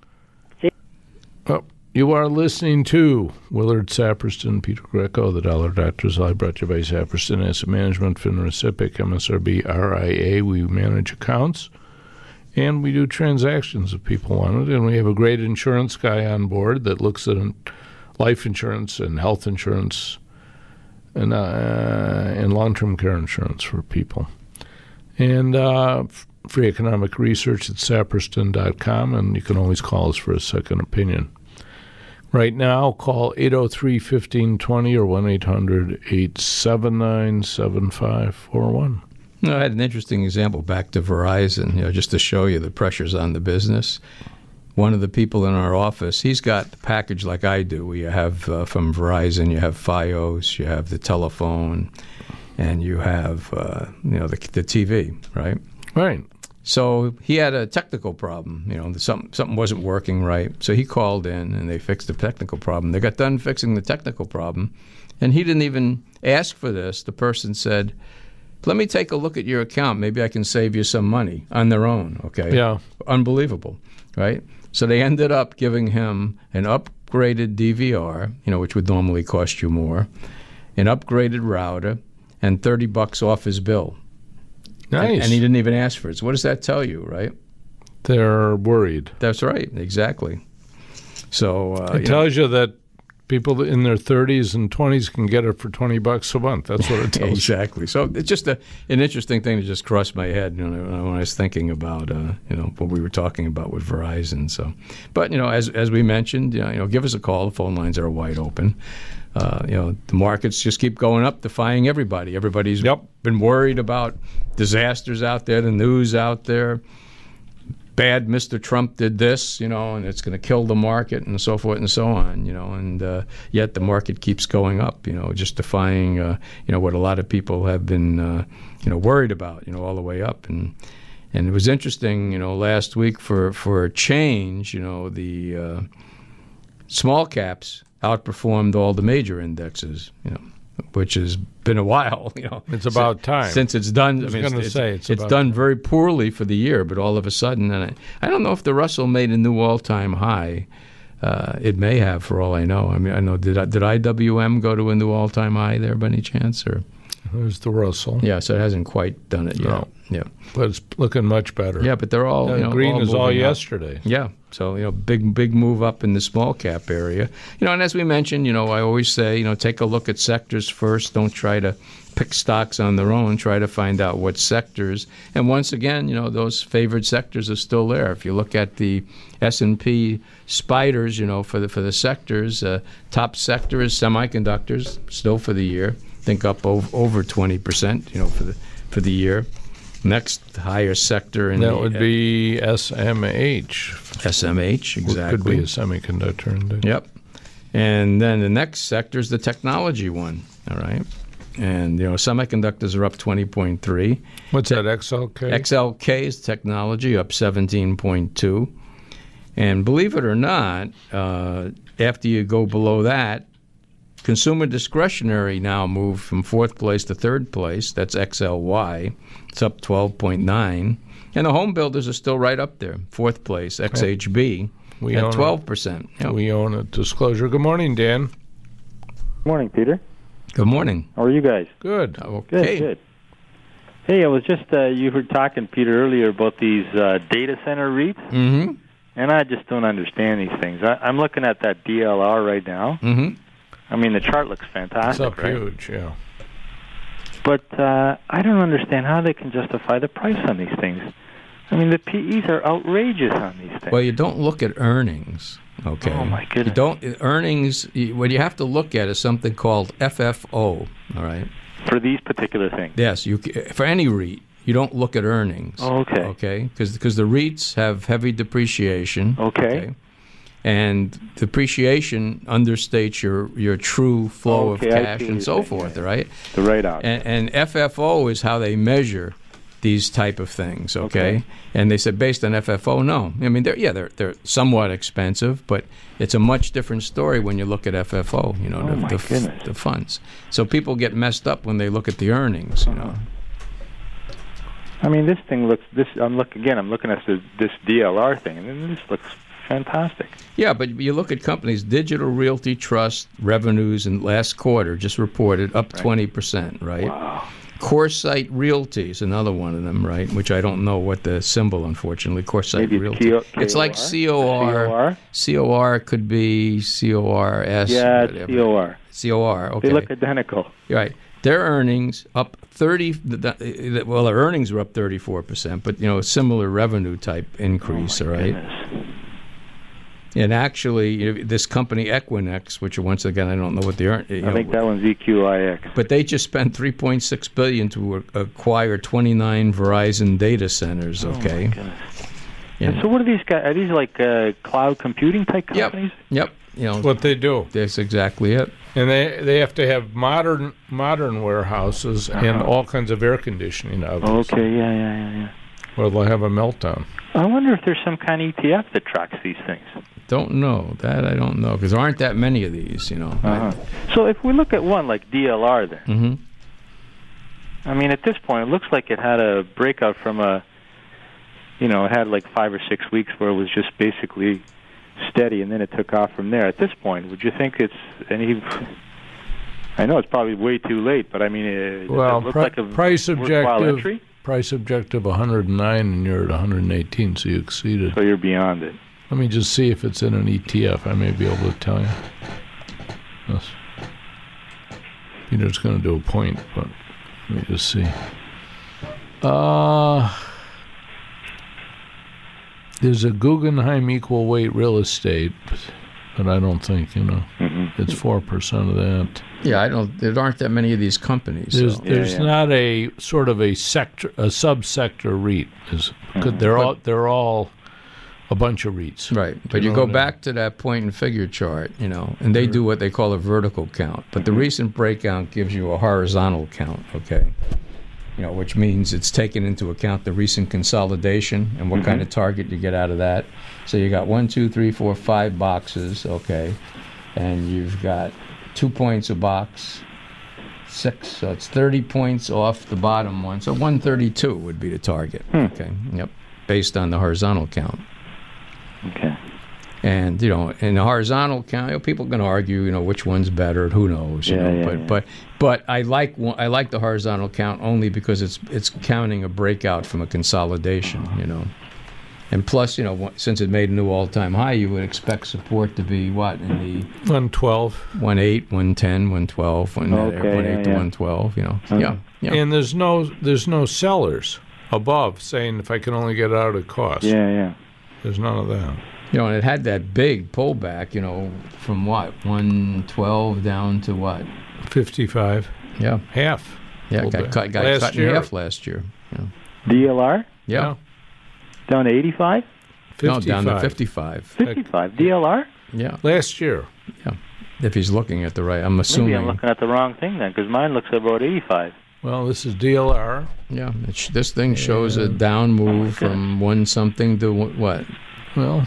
Oh, you are listening to Willard Saperston, Peter Greco, the Dollar Doctors Live, brought to you by Saperston Asset Management, FINRA SIPC, MSRB, RIA. We manage accounts. And we do transactions if people want it. And we have a great insurance guy on board that looks at life insurance and health insurance and long-term care insurance for people. And free economic research at saperston.com. And you can always call us for a second opinion. Right now, call 803-1520 or 1-800-879-7541. I had an interesting example back to Verizon, just to show you the pressures on the business. One of the people in our office, he's got the package like I do. We have from Verizon, you have Fios, you have the telephone, and you have the TV, right? Right. So he had a technical problem. Something wasn't working right. So he called in, and they fixed the technical problem. They got done fixing the technical problem, and he didn't even ask for this. The person said, "Let me take a look at your account. Maybe I can save you some money," on their own, okay? Yeah. Unbelievable, right? So they ended up giving him an upgraded DVR, which would normally cost you more, an upgraded router, and $30 off his bill. Nice. And he didn't even ask for it. So what does that tell you, right? They're worried. That's right, exactly. So it tells you that people in their 30s and 20s can get it for $20 a month. That's what it tells exactly. So it's just an interesting thing that just crossed my head when I was thinking about what we were talking about with Verizon. So, but as we mentioned, give us a call. The phone lines are wide open. The markets just keep going up, defying everybody. Everybody's been worried about disasters out there, the news out there. Bad Mr. Trump did this, and it's going to kill the market and so forth and so on, and yet the market keeps going up, just defying, what a lot of people have been, worried about, all the way up. And it was interesting, last week for a change, the small caps outperformed all the major indexes, which has been a while. It's about time since it's done. It's done very poorly for the year, but all of a sudden, and I don't know if the Russell made a new all-time high. It may have, for all I know. I mean, I know did IWM go to a new all-time high there by any chance, or? There's the Russell. Yeah, so it hasn't quite done it yet. No. Yeah, but it's looking much better. Yeah, but they're all green all is all up. yesterday. Yeah, so big move up in the small cap area. And as we mentioned, I always say, take a look at sectors first. Don't try to pick stocks on their own. Try to find out what sectors. And once again, those favored sectors are still there. If you look at the S&P spiders, for the sectors, top sector is semiconductors, still for the year. Think up over 20%, for the year. Next higher sector in that would be SMH. SMH, exactly. Could be a semiconductor index. Yep. And then the next sector is the technology one, all right? And, semiconductors are up 20.3. What's that, XLK? XLK is technology, up 17.2. And believe it or not, after you go below that, consumer discretionary now moved from 4th place to 3rd place. That's XLY. It's up 12.9. And the home builders are still right up there, 4th place, XHB, at 12%. Yep. We own it. Disclosure. Good morning, Dan. Good morning, Peter. Good morning. How are you guys? Good. Okay. Good. Hey, I was just, you were talking, Peter, earlier about these data center REITs. Mm-hmm. And I just don't understand these things. I'm looking at that DLR right now. Mm-hmm. I mean, the chart looks fantastic, It's up huge, yeah. But I don't understand how they can justify the price on these things. I mean, the PEs are outrageous on these things. Well, you don't look at earnings, okay? Oh, my goodness. What you have to look at is something called FFO, all right? For these particular things? Yes. For any REIT, you don't look at earnings. Oh, okay. Okay? Because the REITs have heavy depreciation. Okay. And depreciation understates your true flow of cash and so forth, right? The write-out. And FFO is how they measure these type of things, okay? And they said based on FFO, no. I mean, they're somewhat expensive, but it's a much different story when you look at FFO, the funds. So people get messed up when they look at the earnings, I mean, this thing looks. I'm looking at this DLR thing, and this looks fantastic. Yeah, but you look at companies. Digital Realty Trust revenues in last quarter just reported up 20%, right? Wow. CoreSite Realty is another one of them, right? Which I don't know what the symbol, unfortunately. CoreSite Realty. It's like COR. COR could be CORS. Yeah, it's COR. COR. Okay. They look identical. Right. Their earnings up 30. Well, their earnings were up 34%, but similar revenue type increase. Oh my right. Goodness. And actually, this company Equinix, which once again I don't know what they earn. I think that one's EQIX. But they just spent $3.6 billion to acquire 29 Verizon data centers. Okay. Oh my goodness. And so what are these guys? Are these like cloud computing type companies? Yep. That's what they do. That's exactly it. And they have to have modern warehouses and all kinds of air conditioning ovens. Okay. Yeah. Or they'll have a meltdown. I wonder if there's some kind of ETF that tracks these things. Don't know. That I don't know, because there aren't that many of these, So if we look at one like DLR then, mm-hmm. I mean, at this point, it looks like it had a breakout from it had like 5 or 6 weeks where it was just basically steady, and then it took off from there. At this point, would you think it's any... I know it's probably way too late, but I mean, it looks like a price worthwhile entry? Price objective 109, and you're at 118, so you exceeded. So you're beyond it. Let me just see if it's in an ETF. I may be able to tell you. Yes. Peter's going to do a point, but let me just see. There's a Guggenheim equal weight real estate, but I don't think, it's 4% of that. Yeah, there aren't that many of these companies. There's not a sort of a subsector REIT. They're all a bunch of REITs. Right. But you go back to that point and figure chart, and they do what they call a vertical count. But the recent breakout gives you a horizontal count, okay? Which means it's taken into account the recent consolidation and what kind of target you get out of that. So you got 1, 2, 3, 4, 5 boxes, okay? And you've got 2 points a box, 6, so it's 30 points off the bottom one. So 132 would be the target, okay? Yep, based on the horizontal count. Okay. And, in the horizontal count, people are going to argue, which one's better, who knows, But I like the horizontal count only because it's counting a breakout from a consolidation, And plus, since it made a new all-time high, you would expect support to be what in the 112, 1.8, 110, 112, 1.8 to 112. Yeah. And there's no sellers above saying if I can only get it out at cost. Yeah. There's none of that. And it had that big pullback, from what 112 down to what 55. Yeah, half. Yeah, got cut in half last year. Yeah. DLR. Yeah. Down to 85? 55. No, down to 55. 55. DLR? Yeah. Last year. Yeah. If he's looking at the right, I'm assuming. Maybe I'm looking at the wrong thing then, because mine looks about 85. Well, this is DLR. Yeah, this thing shows a down move from 1 something to what? Well,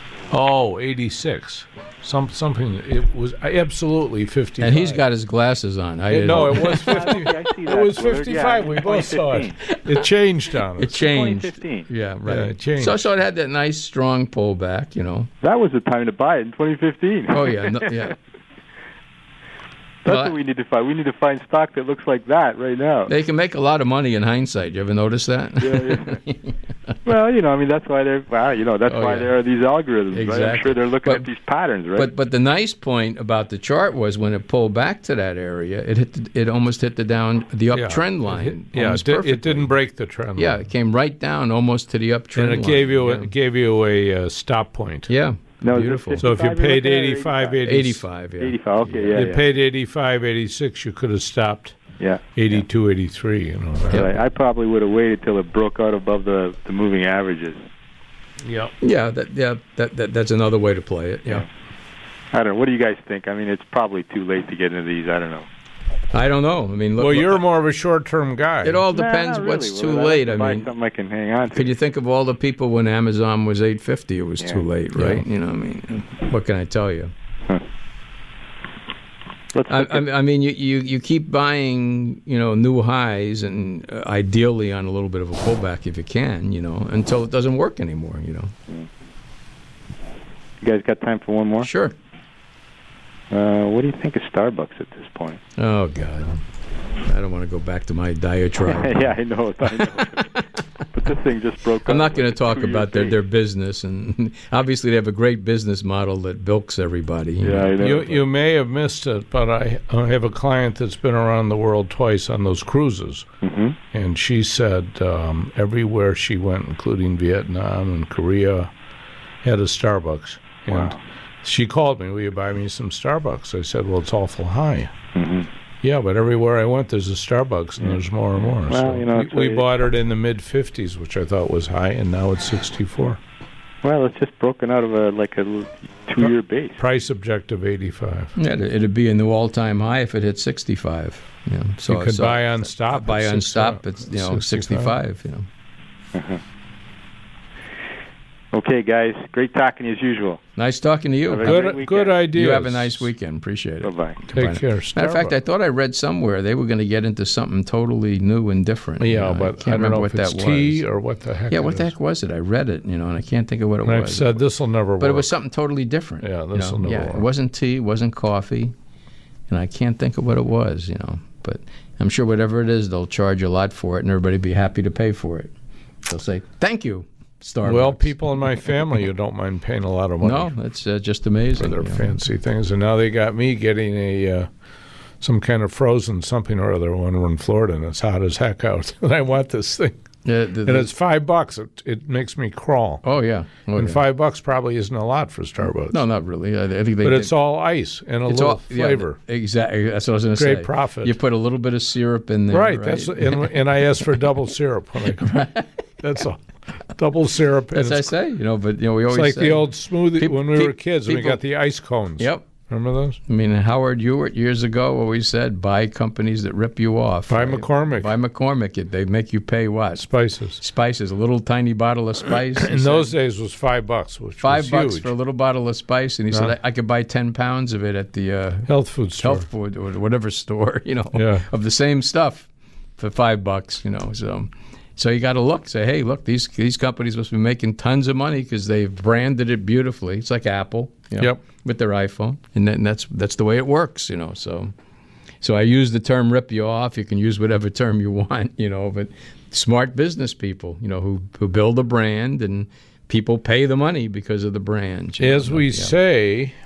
86. Something. It was absolutely 55. And he's got his glasses on. No, it was 50. It was 55. Yeah, we both saw it. It changed on us. It changed. 2015. Yeah, right. Yeah, it changed. So it had that nice strong pullback, you know. That was the time to buy it in 2015. Oh yeah, yeah. That's what we need to find. We need to find stock that looks like that right now. They can make a lot of money in hindsight. You ever notice that? Yeah. Well, that's why they're. That's why there are these algorithms. Exactly. Right? I'm sure they're looking at these patterns, right? But the nice point about the chart was when it pulled back to that area, it almost hit the uptrend line. It didn't break the trend line. Yeah, it came right down almost to the uptrend line. And it gave you a stop point. Yeah. No, beautiful. So if you paid 85, 85, yeah. 85, okay, yeah. You paid 85, 86, you could have stopped 82, 83, you know. Right. I probably would have waited till it broke out above the moving averages. Yeah. Yeah, that's another way to play it, yeah. I don't know. What do you guys think? I mean, it's probably too late to get into these. I don't know. I don't know. I mean, look, you're more of a short-term guy. It all depends what's too late. I mean, something I can hang on to. Could you think of all the people when Amazon was $8.50? It was too late, right? You know, I mean, what can I tell you? Huh. I mean, you keep buying, new highs, and ideally on a little bit of a pullback if you can, until it doesn't work anymore, You guys got time for one more? Sure. What do you think of Starbucks at this point? Oh, God. I don't want to go back to my diatribe. Yeah, I know. But this thing just broke up. I'm not going to talk about their business. And obviously, they have a great business model that bilks everybody. Yeah, I know. You may have missed it, but I have a client that's been around the world twice on those cruises. Mm-hmm. And she said everywhere she went, including Vietnam and Korea, had a Starbucks. Wow. And she called me, will you buy me some Starbucks? I said, well, it's awful high. Mm-hmm. Yeah, but everywhere I went, there's a Starbucks, and there's more and more. Well, so we bought it in the mid-50s, which I thought was high, and now it's 64. Well, it's just broken out of a 2-year base. Price objective 85. Yeah, it'd be a new all-time high if it hit 65. So you could buy on stop. Buy on stop, it's 65. Uh-huh. Okay, guys. Great talking as usual. Nice talking to you. Good idea. You have a nice weekend. Appreciate it. Bye-bye. Take care. Matter of fact, I thought I read somewhere they were going to get into something totally new and different. Yeah, but I don't know if it's tea or what the heck Yeah, what the heck was it? I read it, and I can't think of what it was. I said this will never work. But it was something totally different. Yeah, this will never work. It wasn't tea, it wasn't coffee, and I can't think of what it was, But I'm sure whatever it is, they'll charge a lot for it, and everybody will be happy to pay for it. They'll say, thank you. Starbucks. Well, people in my family who don't mind paying a lot of money. No, it's just amazing. For their fancy things. And now they got me getting some kind of frozen something or other when we're in Florida, and it's hot as heck out. And I want this thing. And it's $5. It makes me crawl. Oh, yeah. And $5 probably isn't a lot for Starbucks. No, not really. I think but it's all ice and a little flavor. Yeah, exactly. That's what I was going to say. Great profit. You put a little bit of syrup in there. Right. That's and I asked for double syrup when I come. That's all. Double syrup. As I say, but we always it's like say, the old smoothie when we were kids, and we got the ice cones. Yep. Remember those? I mean, Howard Ewart years ago always said, buy companies that rip you off. Buy McCormick. Buy McCormick. They make you pay what? Spices. A little tiny bottle of spice. In those days was $5, which was $5 huge. for a little bottle of spice, and he said I could buy 10 pounds of it at the health food store, or whatever store, of the same stuff for $5, So you got to look. Say, hey, look, these companies must be making tons of money because they've branded it beautifully. It's like Apple, with their iPhone, and that's the way it works, So I use the term "rip you off." You can use whatever term you want, But smart business people, who build a brand, and people pay the money because of the brand. As we say,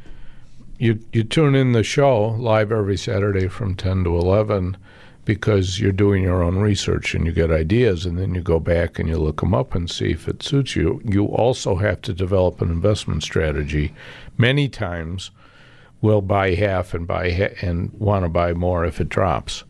you tune in the show live every Saturday from 10 to 11. Because you're doing your own research and you get ideas, and then you go back and you look them up and see if it suits you. You also have to develop an investment strategy. Many times we'll buy half and want to buy more if it drops.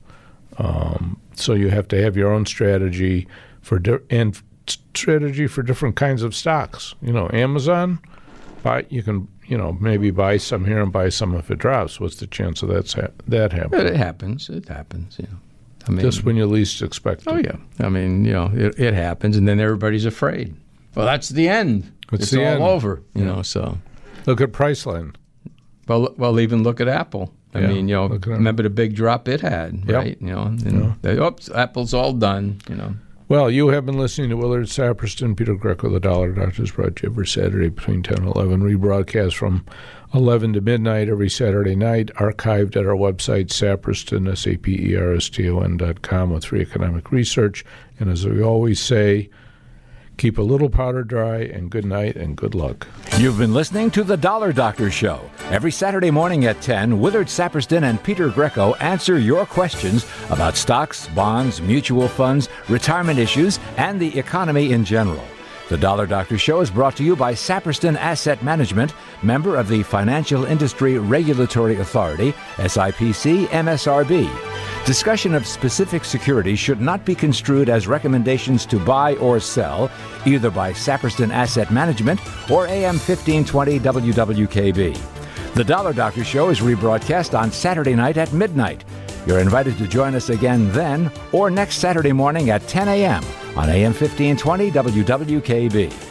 So you have to have your own strategy strategy for different kinds of stocks. Amazon, maybe buy some here and buy some if it drops. What's the chance of that happening? It happens. I mean, just when you least expect it. Oh, yeah. I mean, it happens, and then everybody's afraid. Well, that's the end. It's all over, so. Look at Priceline. Well, even look at Apple. I mean, remember the big drop it had, right? Oops, Apple's all done, Well, you have been listening to Willard Saperston, Peter Greco, the Dollar Doctors, brought to you every Saturday between 10 and 11. Rebroadcast from 11 to midnight every Saturday night, archived at our website, Saperston, SAPERSTON.com, with free economic research. And as we always say, keep a little powder dry, and good night and good luck. You've been listening to The Dollar Doctor Show. Every Saturday morning at 10, Willard Saperston and Peter Greco answer your questions about stocks, bonds, mutual funds, retirement issues, and the economy in general. The Dollar Doctor Show is brought to you by Saperston Asset Management, member of the Financial Industry Regulatory Authority, SIPC MSRB. Discussion of specific securities should not be construed as recommendations to buy or sell, either by Saperston Asset Management or AM 1520 WWKB. The Dollar Doctor Show is rebroadcast on Saturday night at midnight. You're invited to join us again then or next Saturday morning at 10 a.m. on AM 1520 WWKB.